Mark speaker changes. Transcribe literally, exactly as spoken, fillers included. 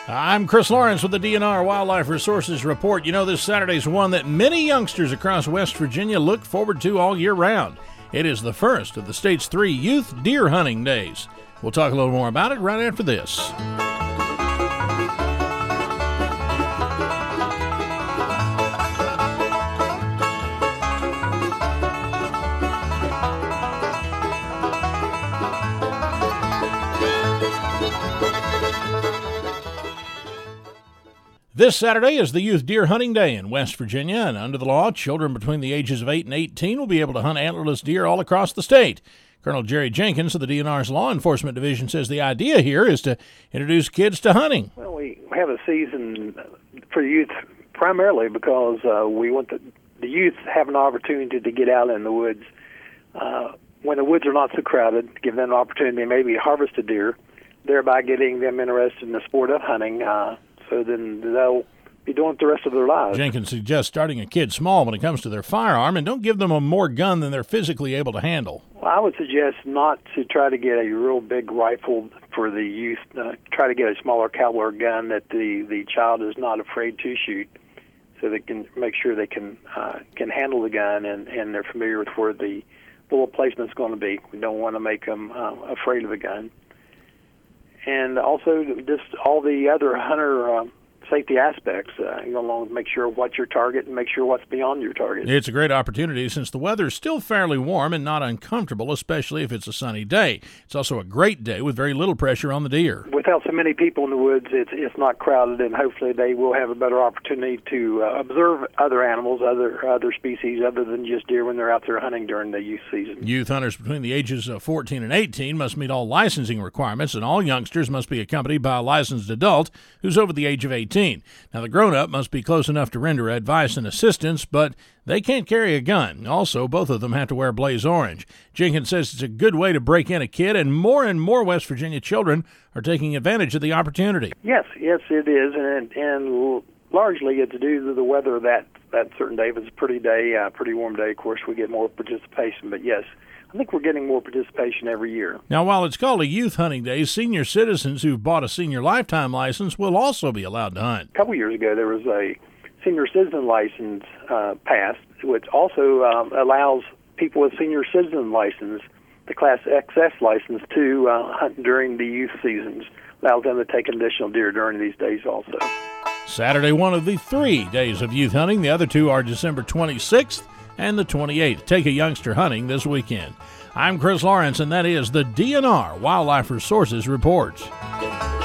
Speaker 1: I'm Chris Lawrence with the D N R Wildlife Resources Report. You know, this Saturday's one that many youngsters across West Virginia look forward to all year round. It is the first of the state's three youth deer hunting days. We'll talk a little more about it right after this. This Saturday is the Youth Deer Hunting Day in West Virginia, and under the law, children between the ages of eight and eighteen will be able to hunt antlerless deer all across the state. Colonel Jerry Jenkins of the D N R's Law Enforcement Division says the idea here is to introduce kids to hunting.
Speaker 2: Well, we have a season for youth primarily because uh, we want the, the youth have an opportunity to get out in the woods uh, when the woods are not so crowded, give them an opportunity to maybe harvest a deer, thereby getting them interested in the sport of hunting. Uh, So then they'll be doing it the rest of their lives.
Speaker 1: Jenkins suggests starting a kid small when it comes to their firearm, and don't give them a more gun than they're physically able to handle.
Speaker 2: Well, I would suggest not to try to get a real big rifle for the youth. Uh, try to get a smaller caliber gun that the, the child is not afraid to shoot, so they can make sure they can uh, can handle the gun and, and they're familiar with where the bullet placement's going to be. We don't want to make them uh, afraid of the gun. And also just all the other hunter uh, safety aspects, uh, you know, make sure what's your target and make sure what's beyond your target.
Speaker 1: It's a great opportunity since the weather is still fairly warm and not uncomfortable, especially if it's a sunny day. It's also a great day with very little pressure on the deer.
Speaker 2: Without so many people in the woods, it's it's not crowded, and hopefully they will have a better opportunity to uh, observe other animals, other other species, other than just deer when they're out there hunting during the youth season.
Speaker 1: Youth hunters between the ages of fourteen and eighteen must meet all licensing requirements, and all youngsters must be accompanied by a licensed adult who's over the age of eighteen. Now, the grown-up must be close enough to render advice and assistance, but they can't carry a gun. Also, both of them have to wear blaze orange. Jenkins says it's a good way to break in a kid, and more and more West Virginia children are taking advantage of the opportunity.
Speaker 2: Yes, yes, it is, and and largely it's due to the weather that, that certain day. If it's a pretty day, uh, pretty warm day, of course, we get more participation, but yes, I think we're getting more participation every year.
Speaker 1: Now, while it's called a Youth Hunting Day, senior citizens who've bought a senior lifetime license will also be allowed to hunt.
Speaker 2: A couple years ago, there was a senior citizen license uh, passed, which also um, allows people with senior citizen license, the Class X S license, to uh, hunt during the youth seasons. Allows them to take additional deer during these days also.
Speaker 1: Saturday, one of the three days of youth hunting. The other two are December twenty-sixth and the twenty-eighth. Take a youngster hunting this weekend. I'm Chris Lawrence, and that is the D N R Wildlife Resources Report.